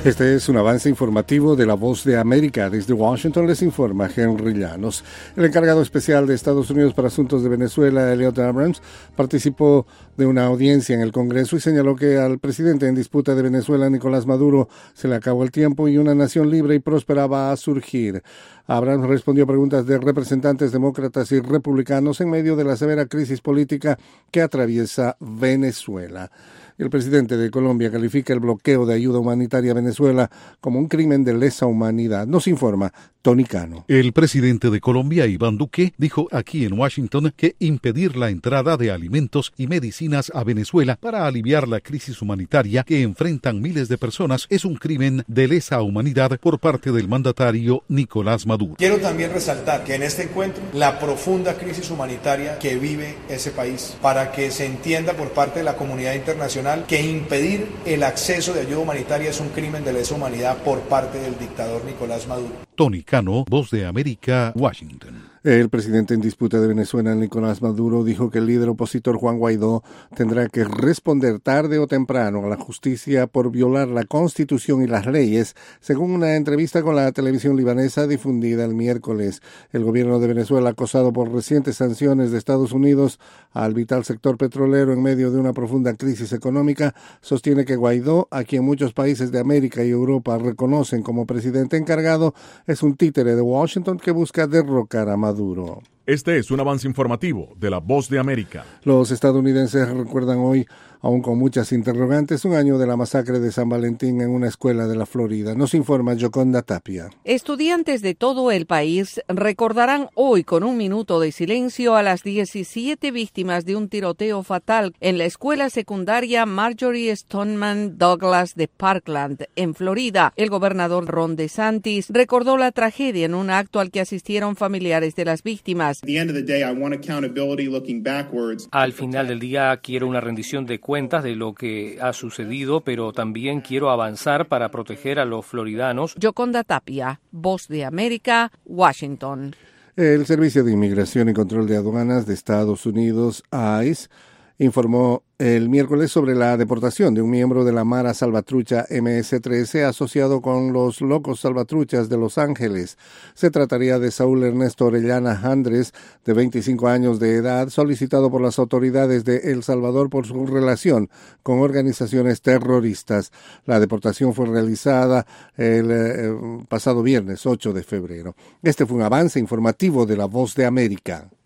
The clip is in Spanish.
Este es un avance informativo de La Voz de América. Desde Washington les informa Henry Llanos. El encargado especial de Estados Unidos para Asuntos de Venezuela, Elliot Abrams, participó de una audiencia en el Congreso y señaló que al presidente en disputa de Venezuela, Nicolás Maduro, se le acabó el tiempo y una nación libre y próspera va a surgir. Abrams respondió a preguntas de representantes demócratas y republicanos en medio de la severa crisis política que atraviesa Venezuela. El presidente de Colombia califica el bloqueo de ayuda humanitaria a Venezuela como un crimen de lesa humanidad. Nos informa Tony Cano. El presidente de Colombia, Iván Duque, dijo aquí en Washington que impedir la entrada de alimentos y medicinas a Venezuela para aliviar la crisis humanitaria que enfrentan miles de personas es un crimen de lesa humanidad por parte del mandatario Nicolás Maduro. Quiero también resaltar que en este encuentro la profunda crisis humanitaria que vive ese país, para que se entienda por parte de la comunidad internacional que impedir el acceso de ayuda humanitaria es un crimen de lesa humanidad por parte del dictador Nicolás Maduro. Tony Cano, Voz de América, Washington. El presidente en disputa de Venezuela, Nicolás Maduro, dijo que el líder opositor Juan Guaidó tendrá que responder tarde o temprano a la justicia por violar la Constitución y las leyes, según una entrevista con la televisión libanesa difundida el miércoles. El gobierno de Venezuela, acosado por recientes sanciones de Estados Unidos al vital sector petrolero en medio de una profunda crisis económica, sostiene que Guaidó, a quien muchos países de América y Europa reconocen como presidente encargado, es un títere de Washington que busca derrocar a Maduro. Este es un avance informativo de La Voz de América. Los estadounidenses recuerdan hoy, aún con muchas interrogantes, un año de la masacre de San Valentín en una escuela de la Florida. Nos informa Yoconda Tapia. Estudiantes de todo el país recordarán hoy con un minuto de silencio a las 17 víctimas de un tiroteo fatal en la escuela secundaria Marjorie Stoneman Douglas de Parkland, en Florida. El gobernador Ron DeSantis recordó la tragedia en un acto al que asistieron familiares de las víctimas. Al final del día quiero una rendición de cuentas de lo que ha sucedido, pero también quiero avanzar para proteger a los floridanos. Yoconda Tapia, Voz de América, Washington. El Servicio de Inmigración y Control de Aduanas de Estados Unidos, ICE, informó el miércoles sobre la deportación de un miembro de la Mara Salvatrucha MS-13 asociado con los Locos Salvatruchas de Los Ángeles. Se trataría de Saúl Ernesto Orellana Andres, de 25 años de edad, solicitado por las autoridades de El Salvador por su relación con organizaciones terroristas. La deportación fue realizada el pasado viernes 8 de febrero. Este fue un avance informativo de La Voz de América.